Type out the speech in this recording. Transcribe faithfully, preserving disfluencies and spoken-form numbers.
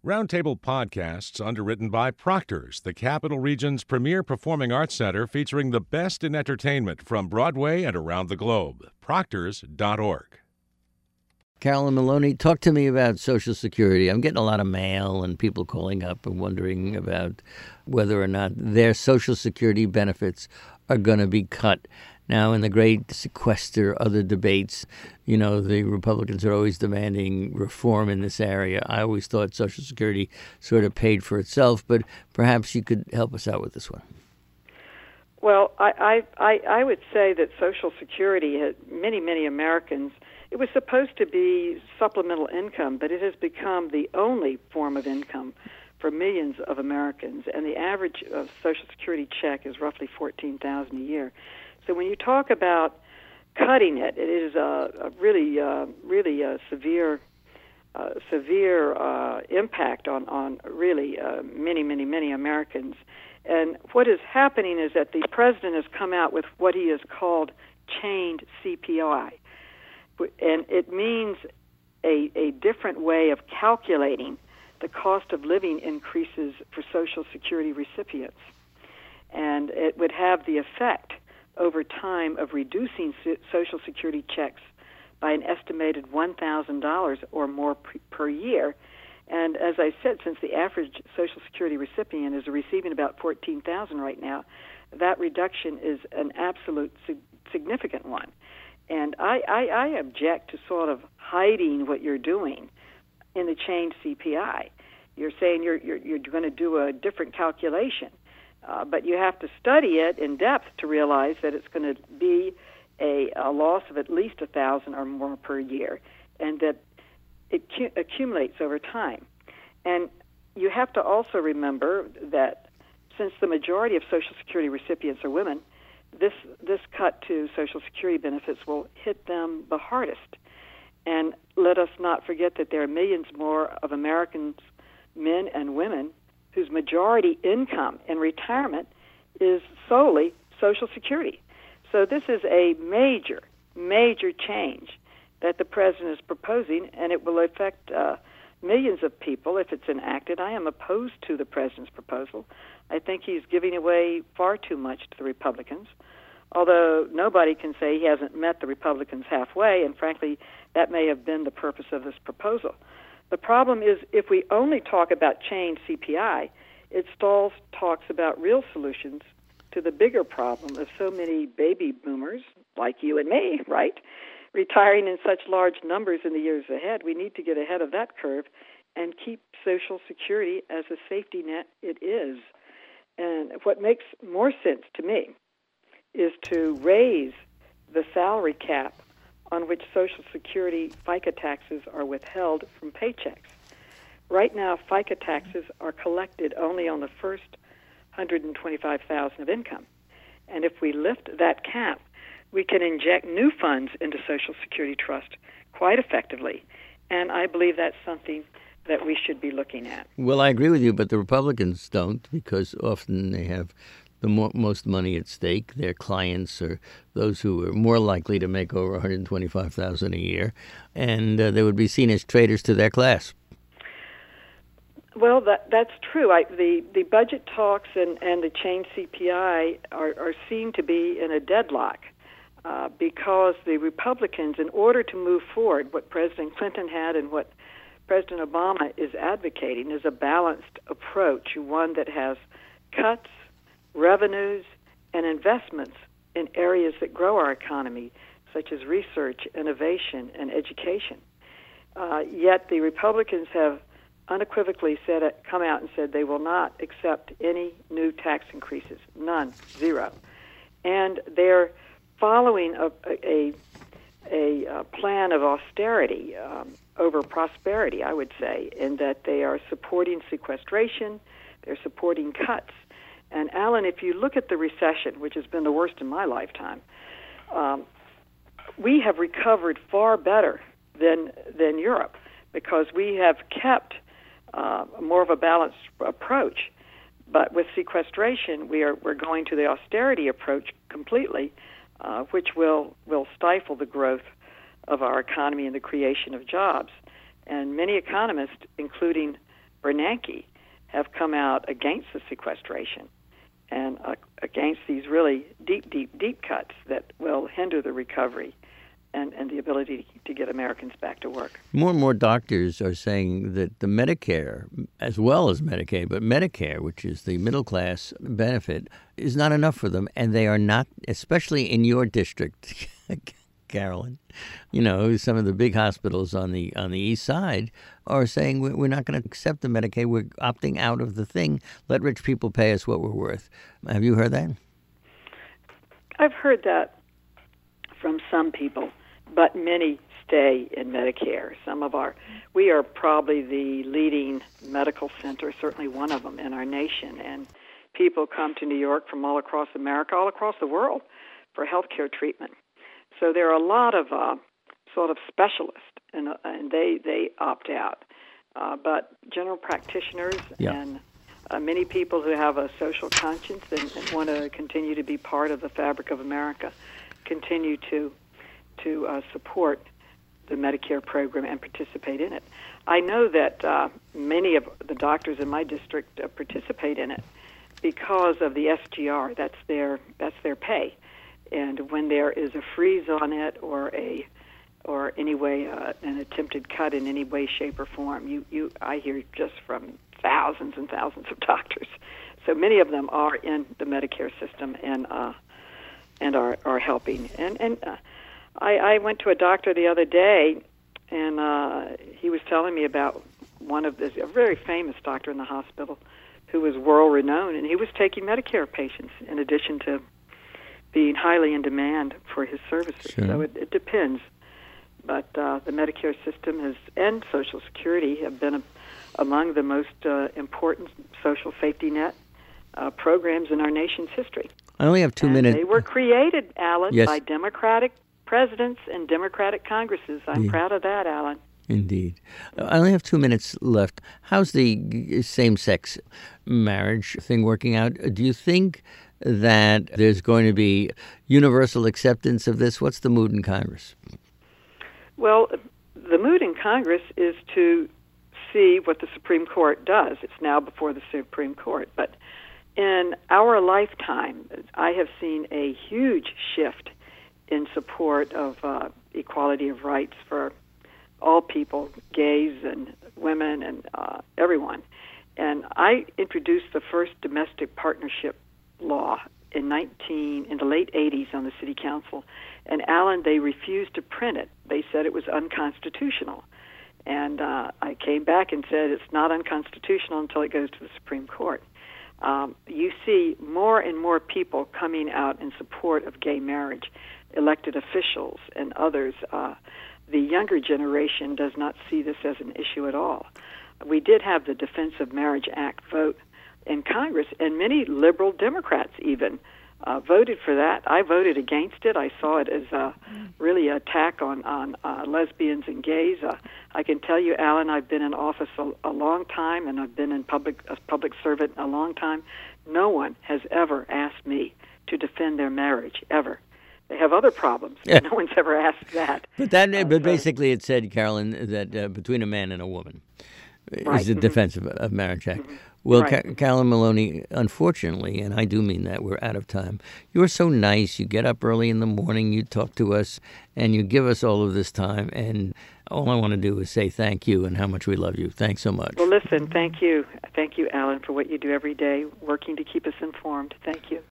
Roundtable Podcasts underwritten by Proctor's, the Capital Region's premier performing arts center featuring the best in entertainment from Broadway and around the globe. Proctors dot org. Carolyn Maloney, talk to me about Social Security. I'm getting a lot of mail and people calling up and wondering about whether or not their Social Security benefits are going to be cut. Now, in the great sequester, other debates, you know, the Republicans are always demanding reform in this area. I always thought Social Security sort of paid for itself, but perhaps you could help us out with this one. Well, I, I, I would say that Social Security had many, many Americans. It was supposed to be supplemental income, but it has become the only form of income for millions of Americans, and the average of Social Security check is roughly fourteen thousand dollars a year. So when you talk about cutting it, it is a, a really, uh, really a severe, uh, severe uh, impact on on really uh, many, many, many Americans. And what is happening is that the president has come out with what he has called chained C P I, and it means a a different way of calculating the cost of living increases for Social Security recipients, and it would have the effect over time of reducing Social Security checks by an estimated one thousand dollars or more per year. And as I said, since the average Social Security recipient is receiving about fourteen thousand dollars right now, that reduction is an absolute significant one. And I, I, I object to sort of hiding what you're doing in the chained C P I. You're saying you're, you're, you're going to do a different calculation. Uh, but you have to study it in depth to realize that it's going to be a, a loss of at least a thousand or more per year, and that it cu- accumulates over time. And you have to also remember that since the majority of Social Security recipients are women, this this cut to Social Security benefits will hit them the hardest. And let us not forget that there are millions more of Americans, men and women, whose majority income in retirement is solely Social Security. So this is a major, major change that the president is proposing, and it will affect uh, millions of people if it's enacted. I am opposed to the president's proposal. I think he's giving away far too much to the Republicans, although nobody can say he hasn't met the Republicans halfway, and frankly, that may have been the purpose of this proposal. The problem is if we only talk about chained C P I, it stalls talks about real solutions to the bigger problem of so many baby boomers, like you and me, right, retiring in such large numbers in the years ahead. We need to get ahead of that curve and keep Social Security as a safety net it is. And what makes more sense to me is to raise the salary cap on which Social Security FICA taxes are withheld from paychecks. Right now, FICA taxes are collected only on the first one hundred twenty-five thousand dollars of income. And if we lift that cap, we can inject new funds into Social Security Trust quite effectively. And I believe that's something that we should be looking at. Well, I agree with you, but the Republicans don't, because often they have the mo- most money at stake. Their clients are those who are more likely to make over one hundred twenty-five thousand dollars a year, and uh, they would be seen as traitors to their class. Well, that that's true. I, the the budget talks and, and the chained C P I are, are seen to be in a deadlock uh, because the Republicans, in order to move forward, what President Clinton had and what President Obama is advocating is a balanced approach, one that has cuts, revenues, and investments in areas that grow our economy, such as research, innovation, and education. Uh, yet the Republicans have unequivocally said, come out and said they will not accept any new tax increases, none, zero. And they're following a, a, a, a plan of austerity um, over prosperity, I would say, in that they are supporting sequestration, they're supporting cuts. And Alan, if you look at the recession, which has been the worst in my lifetime, um, we have recovered far better than than Europe because we have kept uh, more of a balanced approach. But with sequestration, we are we're going to the austerity approach completely, uh, which will will stifle the growth of our economy and the creation of jobs. And many economists, including Bernanke have come out against the sequestration and uh, against these really deep, deep, deep cuts that will hinder the recovery and, and the ability to get Americans back to work. More and more doctors are saying that the Medicare, as well as Medicaid, but Medicare, which is the middle class benefit, is not enough for them, and they are not, especially in your district, Carolyn. You know, some of the big hospitals on the on the east side are saying we're not going to accept the Medicaid. We're opting out of the thing. Let rich people pay us what we're worth. Have you heard that? I've heard that from some people, but many stay in Medicare. Some of our, we are probably the leading medical center, certainly one of them in our nation, and people come to New York from all across America, all across the world for health care treatment. So there are a lot of uh, sort of specialists, and, uh, and they, they opt out. Uh, but general practitioners yeah. and uh, many people who have a social conscience and, and want to continue to be part of the fabric of America continue to to uh, support the Medicare program and participate in it. I know that uh, many of the doctors in my district uh, participate in it because of the S G R. That's their that's their pay. And when there is a freeze on it or a or anyway uh, an attempted cut in any way, shape, or form, you, you I hear just from thousands and thousands of doctors. So many of them are in the Medicare system and uh, and are, are helping. And and uh, I, I went to a doctor the other day, and uh, he was telling me about one of this a very famous doctor in the hospital who was world renowned, and he was taking Medicare patients in addition to being highly in demand for his services. Sure. So it, it depends. But uh, the Medicare system has, and Social Security have been a, among the most uh, important social safety net uh, programs in our nation's history. I only have two and minutes. They were created, Alan, yes. by Democratic presidents and Democratic Congresses. I'm yeah. proud of that, Alan. Indeed. I only have two minutes left. How's the same-sex marriage thing working out? Do you think that there's going to be universal acceptance of this? What's the mood in Congress? Well, the mood in Congress is to see what the Supreme Court does. It's now before the Supreme Court. But in our lifetime, I have seen a huge shift in support of uh, equality of rights for all people, gays and women and uh, everyone. And I introduced the first domestic partnership law in nineteen in the late eighties on the city council. And Alan, they refused to print it. They said it was unconstitutional. And uh, I came back and said it's not unconstitutional until it goes to the Supreme Court. Um, you see more and more people coming out in support of gay marriage, elected officials and others. Uh, the younger generation does not see this as an issue at all. We did have the Defense of Marriage Act vote in Congress, and many liberal Democrats even uh, voted for that. I voted against it. I saw it as uh, really an attack on, on uh, lesbians and gays. Uh, I can tell you, Alan, I've been in office a, a long time, and I've been in public a public servant a long time. No one has ever asked me to defend their marriage, ever. They have other problems. Yeah. No one's ever asked that. But that, Uh, but so- basically it said, Carolyn, that uh, between a man and a woman Right. is the Mhm. Defense of, of Marriage Act. Well, Right. Ca- Carolyn Maloney, unfortunately, and I do mean that, we're out of time. You're so nice. You get up early in the morning, you talk to us, and you give us all of this time. And all I want to do is say thank you and how much we love you. Thanks so much. Well, listen, thank you. Thank you, Alan, for what you do every day, working to keep us informed. Thank you.